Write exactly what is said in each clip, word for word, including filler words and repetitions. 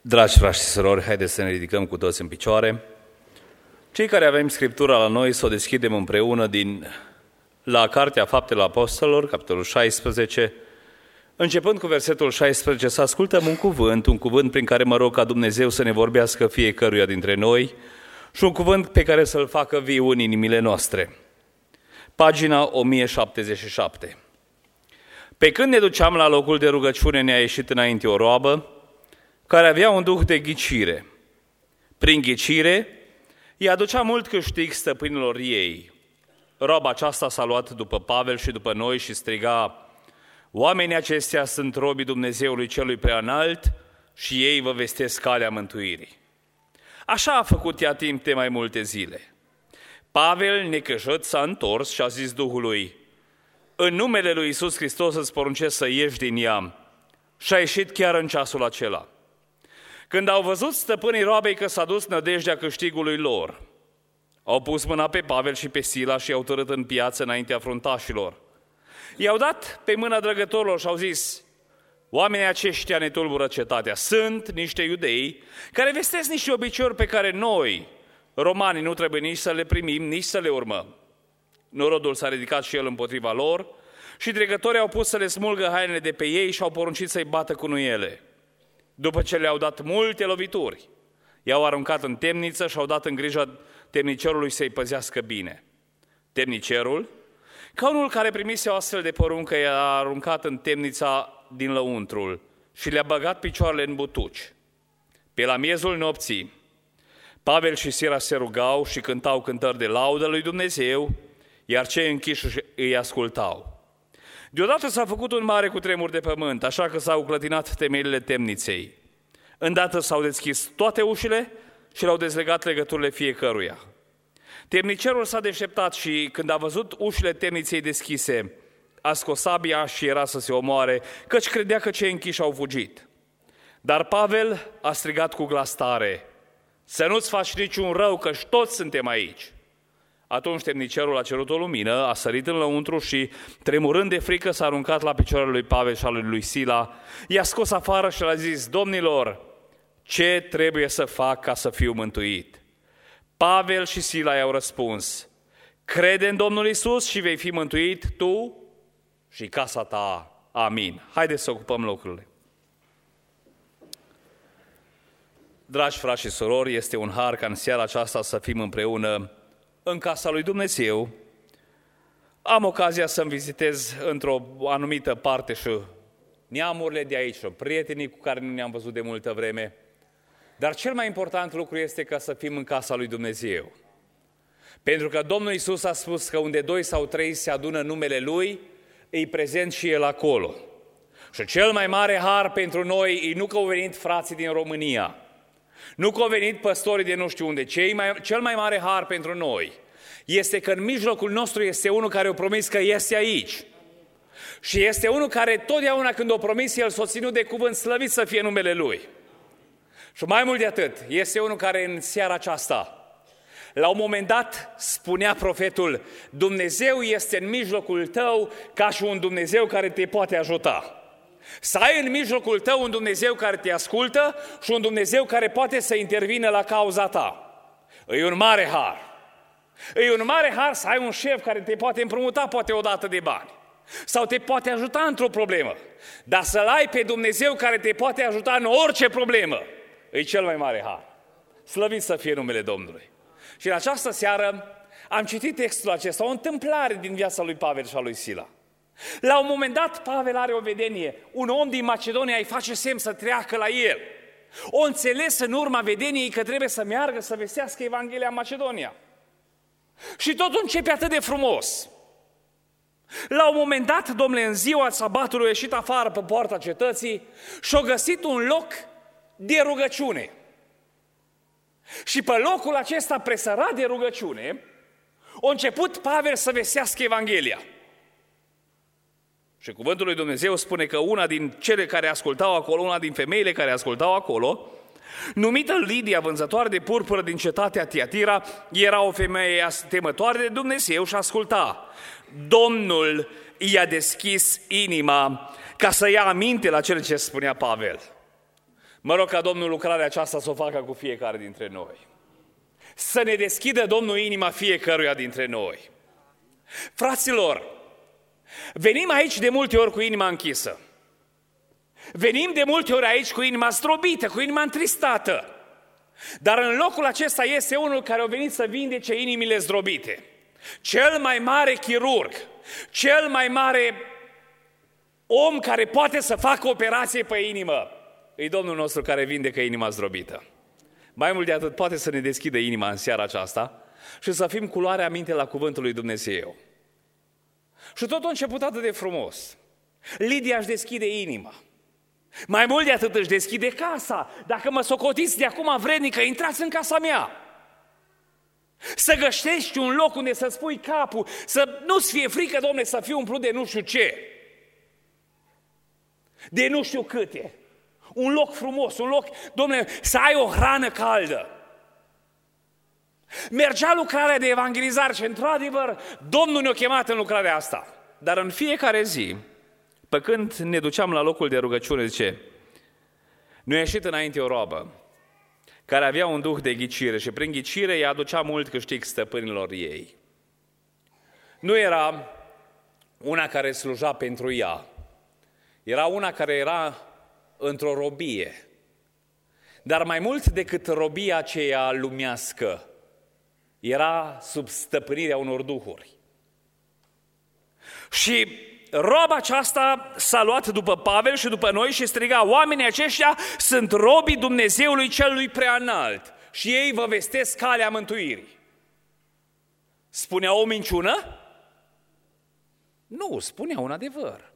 Dragi frați și surori, haideți să ne ridicăm cu toți în picioare. Cei care avem Scriptura la noi, să o deschidem împreună din, la Cartea Faptelor Apostolilor, capitolul șaisprezece, începând cu versetul șaisprezece, să ascultăm un cuvânt, un cuvânt prin care mă rog ca Dumnezeu să ne vorbească fiecăruia dintre noi și un cuvânt pe care să-l facă viu în inimile noastre. Pagina o mie șaptezeci și șapte. Pe când ne duceam la locul de rugăciune, ne-a ieșit înainte o roabă care avea un duh de ghicire. Prin ghicire, îi aducea mult câștig stăpânilor ei. Roaba aceasta s-a luat după Pavel și după noi și striga: oamenii aceștia sunt robii Dumnezeului celui preanalt și ei vă vestesc calea mântuirii. Așa a făcut ea timp de mai multe zile. Pavel, necăjit, s-a întors și a zis Duhului: în numele lui Iisus Hristos îți poruncesc să ieși din ea. Și a ieșit chiar în ceasul acela. Când au văzut stăpânii roabei că s-a dus nădejdea câștigului lor, au pus mâna pe Pavel și pe Sila și i-au tărât în piață înaintea fruntașilor. I-au dat pe mâna drăgătorilor și au zis: oamenii aceștia ne tulbură cetatea. Sunt niște iudei care vestesc niște obiceiuri pe care noi, romanii, nu trebuie nici să le primim, nici să le urmăm. Norodul s-a ridicat și el împotriva lor și dregătorii au pus să le smulgă hainele de pe ei și au poruncit să-i bată cu nuiele. După ce le-au dat multe lovituri, i-au aruncat în temniță și au dat în grija temnicerului să-i păzească bine. Temnicerul, ca unul care primise o astfel de poruncă, i-a aruncat în temnița din lăuntrul și le-a băgat picioarele în butuci. Pe la miezul nopții, Pavel și Sila se rugau și cântau cântări de laudă lui Dumnezeu, iar cei închiși îi ascultau. Deodată s-a făcut un mare cutremur de pământ, așa că s-au clătinat temelile temniței. Îndată s-au deschis toate ușile și le-au dezlegat legăturile fiecăruia. Temnicerul s-a deșteptat și, când a văzut ușile temniței deschise, a scos sabia și era să se omoare, căci credea că cei închiși au fugit. Dar Pavel a strigat cu glas tare: să nu-ți faci niciun rău, căci toți suntem aici. Atunci temnicerul a cerut o lumină, a sărit în lăuntru și, tremurând de frică, s-a aruncat la picioarele lui Pavel și al lui Sila, i-a scos afară și le-a zis: domnilor, ce trebuie să fac ca să fiu mântuit? Pavel și Sila i-au răspuns: crede în Domnul Iisus și vei fi mântuit tu și casa ta. Amin. Haideți să ocupăm locurile. Dragi frați și surori, este un har ca în seara aceasta să fim împreună în casa lui Dumnezeu. Am ocazia să-mi vizitez într-o anumită parte și neamurile de aici, și prietenii cu care nu ne-am văzut de multă vreme. Dar cel mai important lucru este ca să fim în casa lui Dumnezeu. Pentru că Domnul Iisus a spus că unde doi sau trei se adună numele Lui, e prezent și El acolo. Și cel mai mare har pentru noi e nu că au venit frații din România, nu că au venit păstorii de nu știu unde. Cei mai, cel mai mare har pentru noi este că în mijlocul nostru este unul care a promis că este aici. Și este unul care totdeauna când o promis, El s-a ținut de cuvânt, slăvit să fie numele Lui. Și mai mult de atât, este unul care în seara aceasta, la un moment dat, spunea profetul: Dumnezeu este în mijlocul tău ca și un Dumnezeu care te poate ajuta. Să ai în mijlocul tău un Dumnezeu care te ascultă și un Dumnezeu care poate să intervină la cauza ta. E un mare har. E un mare har să ai un șef care te poate împrumuta poate o dată de bani sau te poate ajuta într-o problemă. Dar să-L ai pe Dumnezeu care te poate ajuta în orice problemă, e cel mai mare har. Slăvit să fie numele Domnului. Și în această seară am citit textul acesta, o întâmplare din viața lui Pavel și a lui Sila. La un moment dat, Pavel are o vedenie. Un om din Macedonia îi face semn să treacă la el. O înțeles în urma vedeniei că trebuie să meargă să vestească Evanghelia în Macedonia. Și totul începe atât de frumos. La un moment dat, domnule, în ziua sabatului a ieșit afară pe poarta cetății și a găsit un loc de rugăciune. Și pe locul acesta presărat de rugăciune, a început Pavel să vestească Evanghelia. Și cuvântul lui Dumnezeu spune că una din cele care ascultau acolo, una din femeile care ascultau acolo, numită Lidia, vânzătoare de purpură din cetatea Tiatira, era o femeie temătoare de Dumnezeu și asculta. Domnul i-a deschis inima ca să ia aminte la cele ce spunea Pavel. Mă rog ca Domnul lucrarea aceasta să o facă cu fiecare dintre noi. Să ne deschidă Domnul inima fiecăruia dintre noi. Fraților, venim aici de multe ori cu inima închisă. Venim de multe ori aici cu inima zdrobită, cu inima întristată. Dar în locul acesta este unul care a venit să vindece inimile zdrobite. Cel mai mare chirurg, cel mai mare om care poate să facă operație pe inimă, e Domnul nostru care vindecă inima zdrobită. Mai mult de atât, poate să ne deschidă inima în seara aceasta și să fim cu luarea minte la cuvântul lui Dumnezeu. Și tot a început atât de frumos. Lidia își deschide inima. Mai mult de atât își deschide casa. Dacă mă socotiți de acum vrednică, intrați în casa mea. Să găsești un loc unde să-ți pui capul, să nu-ți fie frică, Dom'le, să fii umplut de nu știu ce. De nu știu câte. Un loc frumos, un loc, Dom'le, să ai o hrană caldă. Mergea lucrarea de evangelizare și, într-adevăr, Domnul ne-a chemat în lucrarea asta. Dar în fiecare zi, pe când ne duceam la locul de rugăciune, zice, nu a ieșit înainte o roabă care avea un duh de ghicire și prin ghicire îi aducea mult câștig stăpânilor ei. Nu era una care sluja pentru ea, era una care era într-o robie, dar mai mult decât robia aceea lumească, era sub stăpânirea unor duhuri. Și roba aceasta s-a luat după Pavel și după noi și striga, oamenii aceștia sunt robii Dumnezeului celui preanalt și ei vă vestesc calea mântuirii. Spunea o minciună? Nu, spunea un adevăr.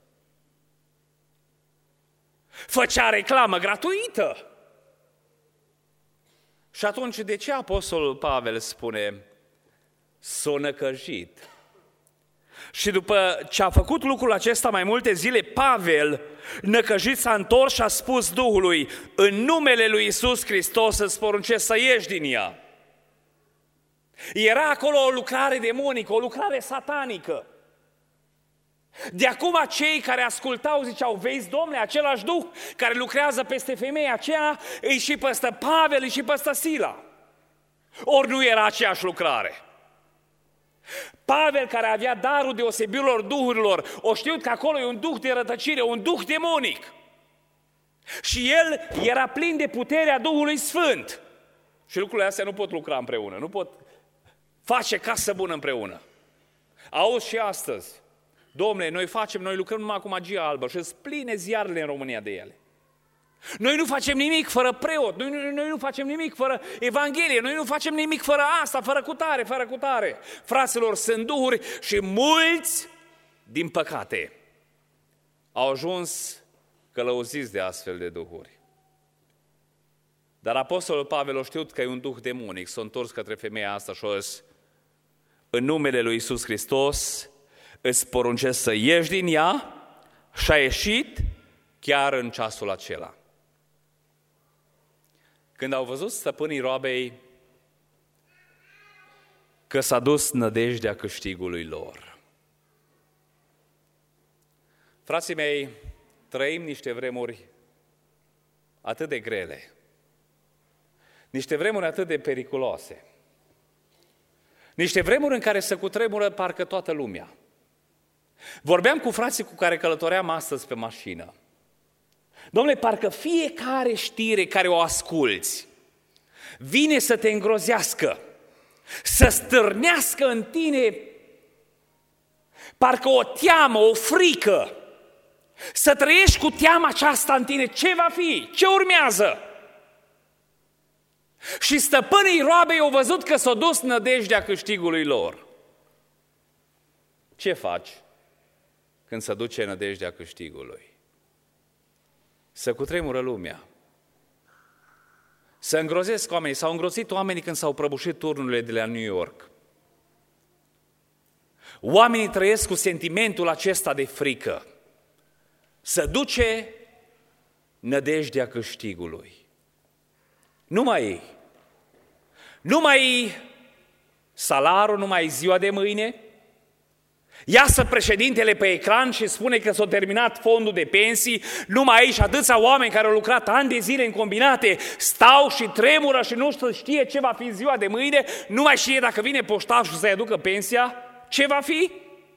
Făcea reclamă gratuită. Și atunci de ce apostolul Pavel spune s-o năcăjit? Și după ce a făcut lucrul acesta mai multe zile, Pavel, năcăjit, s-a întors și a spus Duhului, în numele lui Iisus Hristos îți poruncesc să ieși din ea. Era acolo o lucrare demonică, o lucrare satanică. De acum cei care ascultau ziceau, vezi, Dom'le, același Duh care lucrează peste femeia aceea, îi și păstă Pavel, îi și păstă Sila. Ori nu era aceeași lucrare. Pavel, care avea darul deosebirilor duhurilor, o știut că acolo e un duh de rătăcire, un duh demonic. Și el era plin de puterea Duhului Sfânt. Și lucrurile astea nu pot lucra împreună, nu pot face casă bună împreună. Auzi și astăzi, Dom'le, noi facem, noi lucrăm numai cu magia albă și îți pline ziarele în România de ele. Noi nu facem nimic fără preot, noi, noi, noi nu facem nimic fără Evanghelie, noi nu facem nimic fără asta, fără cutare, fără cutare. Fraților, sunt duhuri și mulți, din păcate, au ajuns călăuziți de astfel de duhuri. Dar apostolul Pavel a știut că e un duh demonic, s-a întors către femeia asta și a zis, în numele lui Iisus Hristos îți poruncesc să ieși din ea, și a ieșit chiar în ceasul acela. Când au văzut stăpânii roabei că s-a dus nădejdea câștigului lor. Frații mei, trăim niște vremuri atât de grele, niște vremuri atât de periculoase, niște vremuri în care se cutremură parcă toată lumea. Vorbeam cu frații cu care călătoream astăzi pe mașină. Dom'le, parcă fiecare știre care o asculți vine să te îngrozească, să stârnească în tine parcă o teamă, o frică, să trăiești cu teama aceasta în tine, ce va fi, ce urmează. Și stăpânii roabei au văzut că s-a dus nădejdea câștigului lor. Ce faci când se duce nădejdea câștigului? Să cutremură lumea. Să îngrozesc oamenii. S-au îngrozit oamenii când s-au prăbușit turnurile de la New York. Oamenii trăiesc cu sentimentul acesta de frică. Să duce nădejdea câștigului. Numai numai salarul, numai ziua de mâine, Iasă președintele pe ecran și spune că s-a terminat fondul de pensii, numai aici atâția oameni care au lucrat ani de zile în combinate stau și tremură și nu știe ce va fi ziua de mâine, nu mai știe dacă vine poștașul să-i aducă pensia, ce va fi?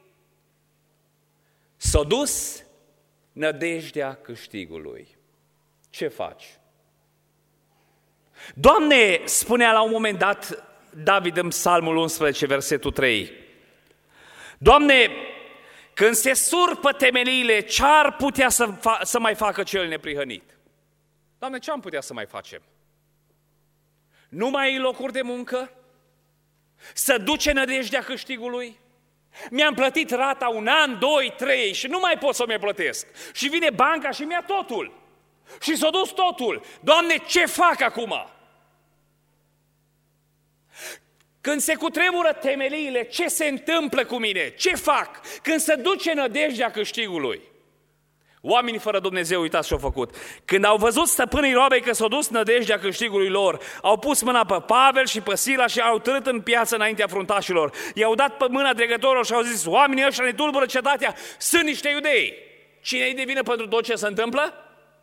S-a dus nădejdea câștigului. Ce faci? Doamne, spunea la un moment dat David în Psalmul unsprezece, versetul trei, Doamne, când se surpă temeliile, ce-ar putea să, fa- să mai facă cel neprihănit? Doamne, ce am putea să mai facem? Nu mai ai locuri de muncă? Să duce nădejdea câștigului? Mi-am plătit rata un an, doi, trei și nu mai pot să mi plătesc. Și vine banca și mi-a totul. Și s-a dus totul. Doamne, ce fac acum? Când se cutremură temeliile, ce se întâmplă cu mine? Ce fac? Când se duce nădejdea câștigului. Oamenii fără Dumnezeu, uitați ce-au făcut. Când au văzut stăpânii roabei că s-a dus nădejdea câștigului lor, au pus mâna pe Pavel și pe Sila și au târât în piață înaintea fruntașilor. I-au dat pe mâna dregătorilor și au zis, oamenii ăștia ne tulbură cetatea, sunt niște iudei. Cine îi de vină pentru tot ce se întâmplă?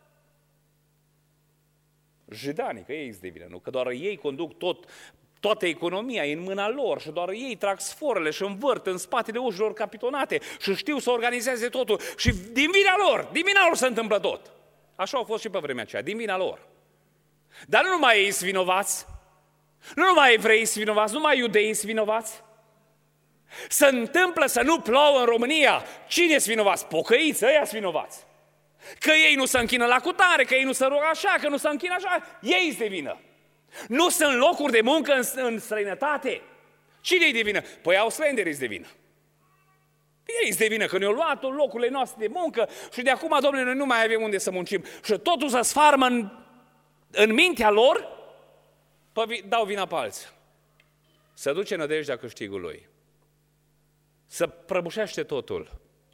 Judanii, că ei îți de vină, nu? Că doar ei conduc tot, toată economia e în mâna lor și doar ei trag sforele și învârt în spatele ușilor capitonate și știu să organizeze totul și din vina lor, din vina lor se întâmplă tot. Așa au fost și pe vremea aceea, din vina lor. Dar nu numai ei sunt vinovați, nu numai evrei sunt vinovați, nu numai iudeii sunt vinovați. Se întâmplă să nu plouă în România. Cine sunt vinovați? Pocăiți, ăia sunt vinovați. Că ei nu se închină la cutare, că ei nu se rog așa, că nu se închină așa, ei sunt de vină. Nu sunt locuri de muncă în, în străinătate. Cine-i de vină? Păi australienii sunt de vină. Ei sunt de vină că ne-au luat locurile noastre de muncă și de acum, domnule, noi nu mai avem unde să muncim. Și totul se sfarmă în, în mintea lor, păi dau vina pe alții. Să duce nădejdea câștigului. Să prăbușește totul.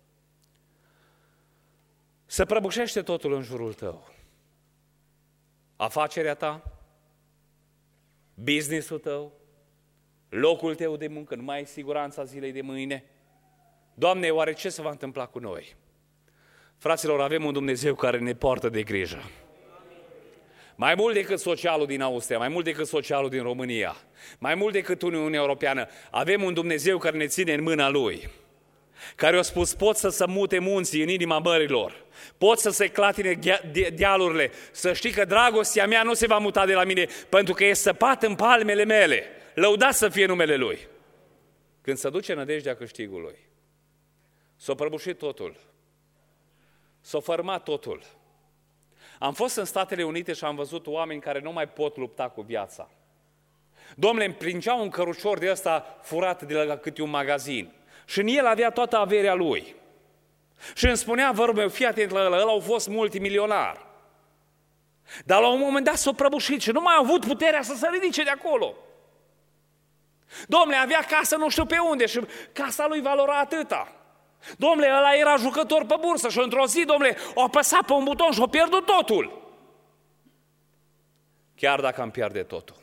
Să prăbușește totul în jurul tău. Afacerea ta, business-ul tău, locul tău de muncă, nu mai ai siguranța zilei de mâine. Doamne, oare ce se va întâmpla cu noi? Fraților, avem un Dumnezeu care ne poartă de grijă. Mai mult decât socialul din Austria, mai mult decât socialul din România, mai mult decât Uniunea Europeană, avem un Dumnezeu care ne ține în mâna Lui, care a spus, pot să se mute munții în inima mărilor, pot să se clatine dealurile, să știi că dragostea mea nu se va muta de la mine, pentru că e săpat în palmele mele, lăudat să fie numele Lui. Când se duce nădejdea câștigului, s-a prăbușit totul, s-a fărmat totul. Am fost în Statele Unite și am văzut oameni care nu mai pot lupta cu viața. Dom'le, îmi pringeau un cărucior de ăsta furat de la câte un magazin și în el avea toată averea lui. Și îmi spunea, vă rog, fii atent la ăla, ăla a fost multimilionar. Dar la un moment dat s-a prăbușit și nu mai a avut puterea să se ridice de acolo. Dom'le, avea casă nu știu pe unde și casa lui valora atâta. Dom'le, ăla era jucător pe bursă și într-o zi, dom'le, a apăsat pe un buton și a pierdut totul. Chiar dacă am pierde totul.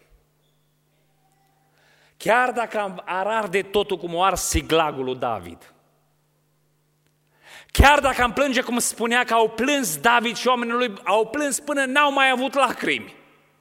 Chiar dacă am ar arde totul cum o ars siglagul lui David. Chiar dacă am plânge cum spunea că au plâns David și oamenii lui, au plâns până n-au mai avut lacrimi.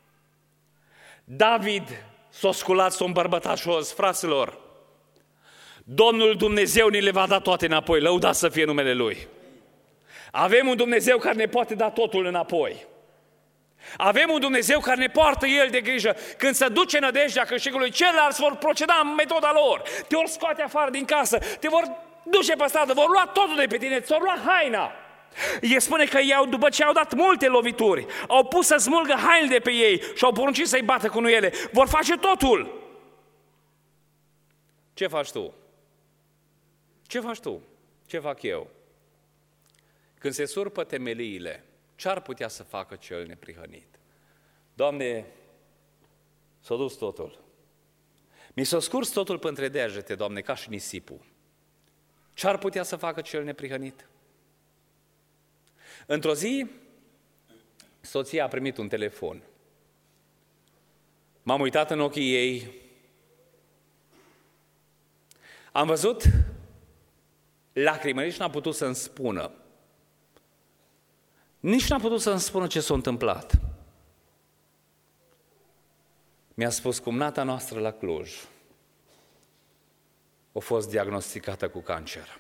David s-a sculat, s-a îmbărbătat și o zis, fraților, Domnul Dumnezeu ni le va da toate înapoi, lăudat să fie numele Lui. Avem un Dumnezeu care ne poate da totul înapoi. Avem un Dumnezeu care ne poartă El de grijă. Când se duce nădejdea câștigului, ceilalți vor proceda în metoda lor. Te vor scoate afară din casă, te vor duce pe stradă, vor lua totul de pe tine, ți-vor lua haina. El spune că ei, după ce au dat multe lovituri, au pus să smulgă hainele de pe ei și au poruncit să-i bată cu nuiele. Vor face totul. Ce faci tu? Ce faci tu? Ce fac eu? Când se surpă temeliile, ce-ar putea să facă cel neprihănit? Doamne, s-a dus totul. Mi s-a scurs totul pe între degete, Doamne, ca și nisipul. Ce-ar putea să facă cel neprihănit? Într-o zi, soția a primit un telefon. M-am uitat în ochii ei. Am văzut lacrimă, nici n-a putut să-mi spună. Nici n-a putut să-mi spună ce s-a întâmplat. Mi-a spus, cumnata noastră la Cluj a fost diagnosticată cu cancer.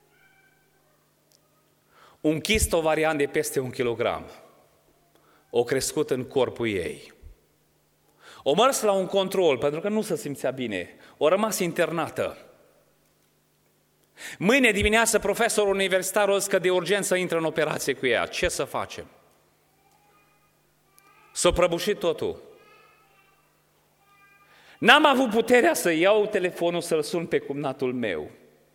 Un chist ovarian de peste un kilogram a crescut în corpul ei. O mers la un control, pentru că nu se simțea bine. O rămas internată. Mâine dimineață profesorul universitar o zis că de urgență intră în operație cu ea. Ce să facem? S-a prăbușit totul. N-am avut puterea să iau telefonul să-l sun pe cumnatul meu.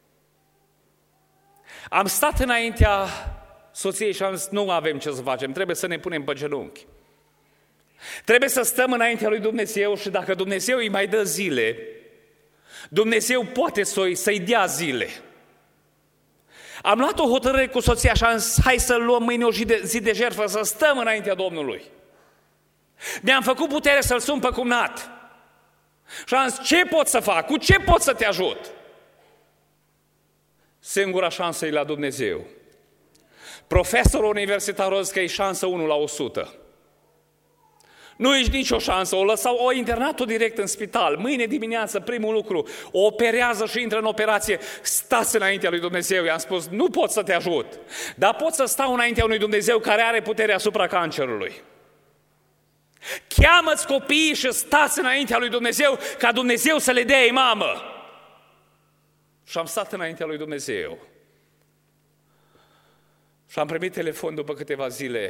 Am stat înaintea soției și am zis, nu avem ce să facem, trebuie să ne punem pe genunchi. Trebuie să stăm înaintea lui Dumnezeu și dacă Dumnezeu îi mai dă zile, Dumnezeu poate să-i, să-i dea zile. Am luat o hotărâre cu soția și am zis, hai să luăm mâine o zi de, zi de jertfă, să stăm înaintea Domnului. Mi-am făcut putere să-l sun pe cumnat. Și am zis, ce pot să fac? Cu ce pot să te ajut? Singura șansă e la Dumnezeu. Profesorul universitar a zis că e șansă unu la o sută. Nu ești nicio șansă, o lăsau, o internat-o direct în spital. Mâine dimineață, primul lucru, o operează și intră în operație. Stați înaintea lui Dumnezeu. I-am spus, nu pot să te ajut, dar pot să stau înaintea unui Dumnezeu care are putere asupra cancerului. Cheamă-ți copiii și stați înaintea lui Dumnezeu ca Dumnezeu să le dea ei mamă. Și am stat înaintea lui Dumnezeu. Și am primit telefon după câteva zile.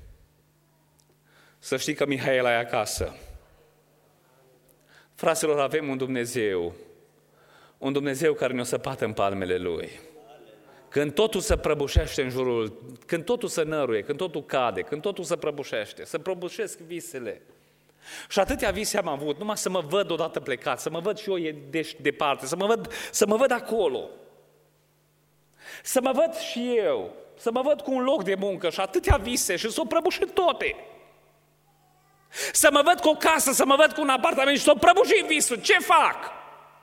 Să știi că Mihaela e acasă. Fraților, avem un Dumnezeu, un Dumnezeu care ne-a săpat în palmele Lui. Când totul se prăbușește în jurul, când totul se năruie, când totul cade, când totul se prăbușește, se prăbușesc visele. Și atâtea vise am avut, numai să mă văd odată plecat, să mă văd și eu de departe, să mă văd, să mă văd acolo. Să mă văd și eu, să mă văd cu un loc de muncă și atâtea vise și s-o prăbușit toate. Să mă văd cu o casă, să mă văd cu un apartament și s-o prăbușit visul. Ce fac?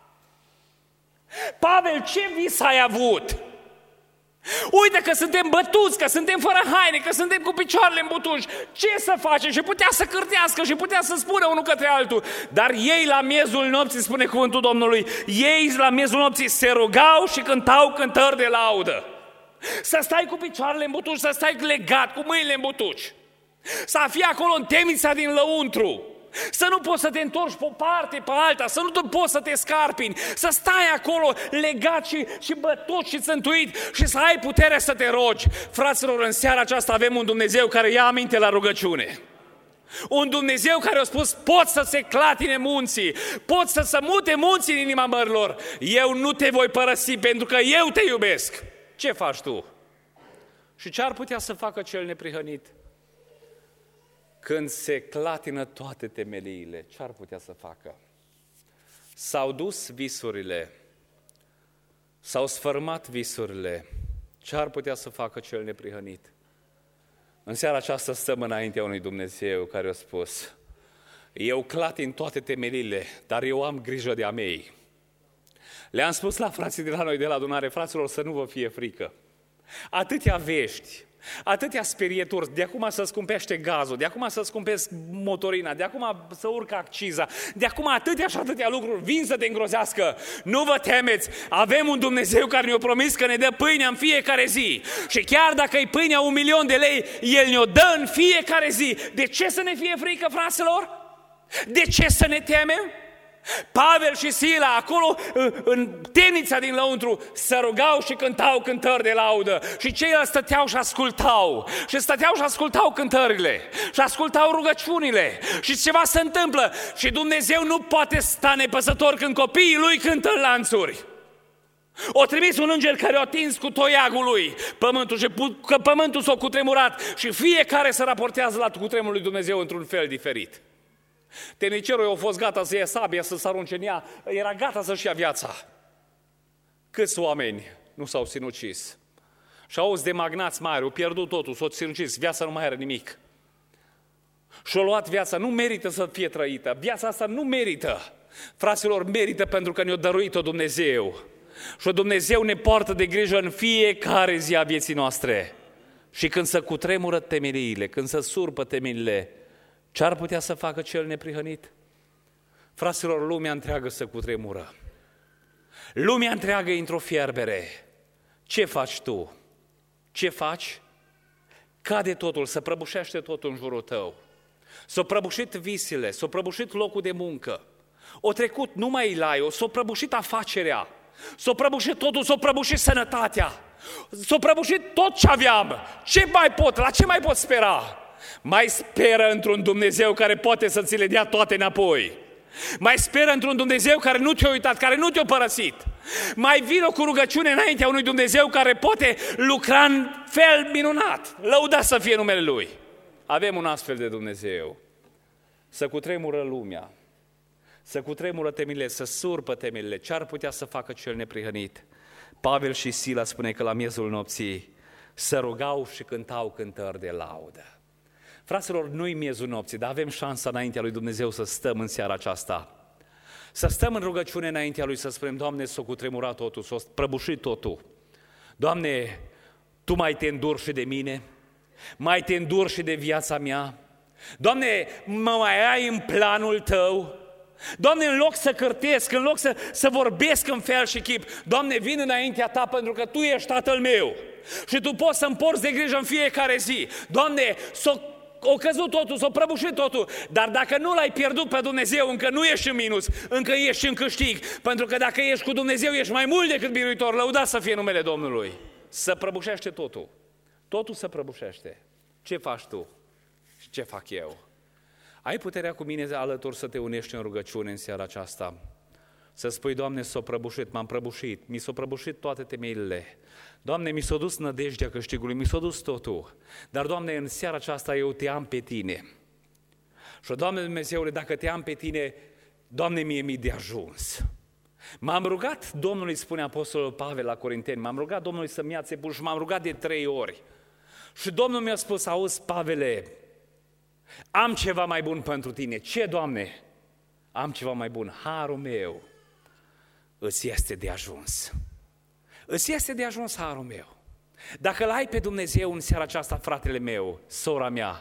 Pavel, ce vis ai avut? Uite că suntem bătuți, că suntem fără haine, că suntem cu picioarele îmbutuși. Ce să facem? Și putea să cârtească și putea să spună unul către altul. Dar ei la miezul nopții, spune cuvântul Domnului, ei la miezul nopții se rugau și cântau cântări de laudă. Să stai cu picioarele îmbutuși, să stai legat, cu mâinile îmbutuși. Să fii acolo în temnița din lăuntru. Să nu poți să te întorci pe o parte, pe alta, să nu poți să te scarpini, să stai acolo legat și, și bătut și țântuit și să ai puterea să te rogi. Fraților, în seara aceasta avem un Dumnezeu care ia aminte la rugăciune. Un Dumnezeu care a spus, pot să se clatine munții, pot să se mute munții în inima mărilor. Eu nu te voi părăsi pentru că eu te iubesc. Ce faci tu? Și ce ar putea să facă cel neprihănit? Când se clatină toate temeliile, ce ar putea să facă? S-au dus visurile, s-au sfărmat visurile, ce ar putea să facă cel neprihănit? În seara aceasta stăm înaintea unui Dumnezeu care a spus, eu clatin toate temeliile, dar eu am grijă de a mei. Le-am spus la frații de la noi de la adunare, fraților, să nu vă fie frică. Atâtea vești, atâtea sperieturi, de acum să scumpește gazul, de acum să scumpesc motorina, de acum să urcă acciza, de acum atâtea și atâtea lucruri vin să te îngrozească. Nu vă temeți, avem un Dumnezeu care ne-a promis că ne dă pâinea în fiecare zi. Și chiar dacă e pâinea un milion de lei, El ne-o dă în fiecare zi. De ce să ne fie frică, fraților? De ce să ne temem? Pavel și Sila, acolo în temnița din lăuntru, se rugau și cântau cântări de laudă. Și ceilalți stăteau și ascultau. Și stăteau și ascultau cântările. Și ascultau rugăciunile. Și ceva se întâmplă. Și Dumnezeu nu poate sta nepăsător când copiii Lui cântă în lanțuri. O trimis un înger care a atins cu toiagul lui pământul și că pământul s-a cutremurat. Și fiecare se raportează la cutremurul lui Dumnezeu într-un fel diferit. Temnicerul a fost gata să ia sabia, să se arunce în ea, era gata să-și ia viața. Câți oameni nu s-au sinucis? Și auzi de magnați mari, au pierdut totul, s-au sinucis, viața nu mai are nimic. Și-au luat viața, nu merită să fie trăită, viața asta nu merită. Fraților, merită pentru că ne-a dăruit-o Dumnezeu. Și Dumnezeu ne poartă de grijă în fiecare zi a vieții noastre. Și când se cutremură temeliile, când se surpă temeliile, ce ar putea să facă cel neprihănit? Fraților, lumea întreagă se cutremură. Lumea întreagă e într-o fierbere. Ce faci tu? Ce faci? Cade totul, se prăbușește totul în jurul tău. S-au prăbușit visele, s-au prăbușit locul de muncă. O trecut numai Ilaiu, s-a prăbușit afacerea, s-a prăbușit totul, s-a prăbușit sănătatea, s-a prăbușit tot ce aveam. Ce mai pot? La ce mai pot spera? Mai speră într-un Dumnezeu care poate să ți le dea toate înapoi. Mai speră într-un Dumnezeu care nu te-a uitat, care nu te-a părăsit. Mai vină cu rugăciune înaintea unui Dumnezeu care poate lucra în fel minunat. Lăudat să fie numele Lui. Avem un astfel de Dumnezeu. Să cutremură lumea, să cutremură temelile, să surpă temelile. Ce ar putea să facă cel neprihănit? Pavel și Sila spune că la miezul nopții se rugau și cântau cântări de laudă. Fraților, nu-i miezul nopții, dar avem șansa înaintea lui Dumnezeu să stăm în seara aceasta. Să stăm în rugăciune înaintea Lui, să spunem, Doamne, s-a cutremurat totul, s-a prăbușit totul. Doamne, Tu mai te înduri și de mine, mai te înduri și de viața mea. Doamne, mă mai ai în planul Tău. Doamne, în loc să cârtesc, în loc să, să vorbesc în fel și chip, Doamne, vin înaintea Ta pentru că Tu ești Tatăl meu și Tu poți să-mi porți de grijă în fiecare zi. Doamne, s-o O căzut totul, s-a prăbușit totul, dar dacă nu l-ai pierdut pe Dumnezeu, încă nu ești în minus, încă ești în câștig, pentru că dacă ești cu Dumnezeu, ești mai mult decât biruitor, lăudat să fie numele Domnului. Să prăbușește totul, totul se prăbușește. Ce faci tu și ce fac eu? Ai puterea cu mine alături să te unești în rugăciune în seara aceasta, să spui, Doamne, s-a prăbușit, m-am prăbușit, mi s-au prăbușit toate temeilile. Doamne, mi s-a dus nădejdea câștigului, mi s-a dus totul. Dar, Doamne, în seara aceasta eu te am pe Tine. Și, Doamne Dumnezeule, dacă te am pe Tine, Doamne, mie mi de ajuns. M-am rugat Domnului, spune Apostolul Pavel la Corinteni, m-am rugat Domnului să-mi ia țepul și m-am rugat de trei ori. Și Domnul mi-a spus, auzi, Pavele, am ceva mai bun pentru tine. Ce, Doamne? Am ceva mai bun. Harul meu îți este de ajuns. Îți este de ajuns harul meu. Dacă l-ai pe Dumnezeu în seara aceasta, fratele meu, sora mea,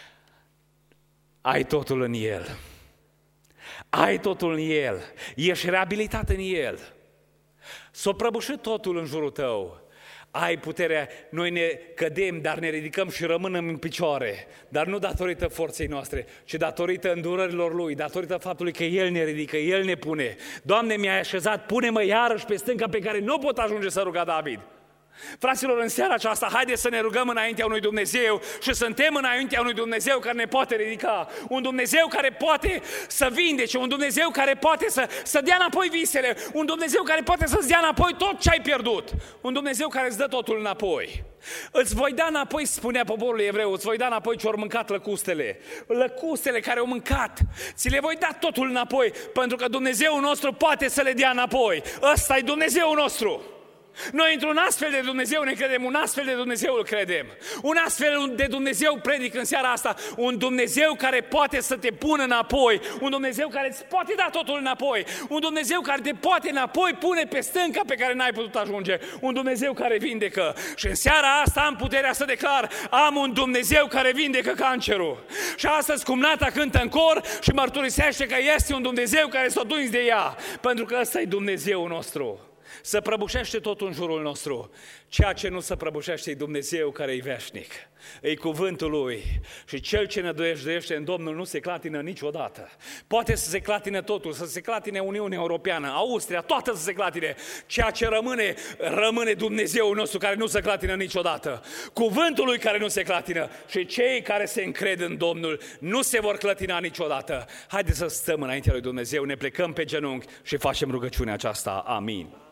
ai totul în El. Ai totul în El. Ești reabilitat în El. S-a prăbușit totul în jurul tău. Ai puterea, noi ne cădem, dar ne ridicăm și rămânem în picioare. Dar nu datorită forței noastre, ci datorită îndurărilor Lui, datorită faptului că El ne ridică, El ne pune. Doamne, mi-ai așezat, pune-mă iarăși pe stânca pe care nu pot ajunge să ruga David. Fraților, în seara aceasta, haideți să ne rugăm înaintea unui Dumnezeu și suntem înaintea unui Dumnezeu care ne poate ridica, un Dumnezeu care poate să vindece, un Dumnezeu care poate să, să dea înapoi visele, un Dumnezeu care poate să-ți dea înapoi tot ce ai pierdut, un Dumnezeu care îți dă totul înapoi. Îți voi da înapoi, spunea poporul evreu, îți voi da înapoi ce-au mâncat lăcustele, lăcustele care au mâncat, ți le voi da totul înapoi, pentru că Dumnezeul nostru poate să le dea înapoi. Ăsta e Dumnezeul nostru. Noi într-un astfel de Dumnezeu ne credem, un astfel de Dumnezeu îl credem. Un astfel de Dumnezeu predic în seara asta, un Dumnezeu care poate să te pună înapoi, un Dumnezeu care îți poate da totul înapoi, un Dumnezeu care te poate înapoi pune pe stânca pe care n-ai putut ajunge, un Dumnezeu care vindecă. Și în seara asta am puterea să declar, am un Dumnezeu care vindecă cancerul. Și astăzi cumnata cântă în cor și mărturisește că este un Dumnezeu care s-a duns de ea, pentru că ăsta e Dumnezeul nostru. Să prăbușește totul în jurul nostru. Ceea ce nu se prăbușește e Dumnezeu care e veșnic. E cuvântul Lui. Și cel ce nădăjduiește în Domnul nu se clatină niciodată. Poate să se clatine totul, să se clatine Uniunea Europeană, Austria, toată să se clatine. Ceea ce rămâne, rămâne Dumnezeul nostru care nu se clatină niciodată. Cuvântul Lui care nu se clatină. Și cei care se încred în Domnul nu se vor clătina niciodată. Haideți să stăm înaintea lui Dumnezeu, ne plecăm pe genunchi și facem rugăciunea aceasta. Amin.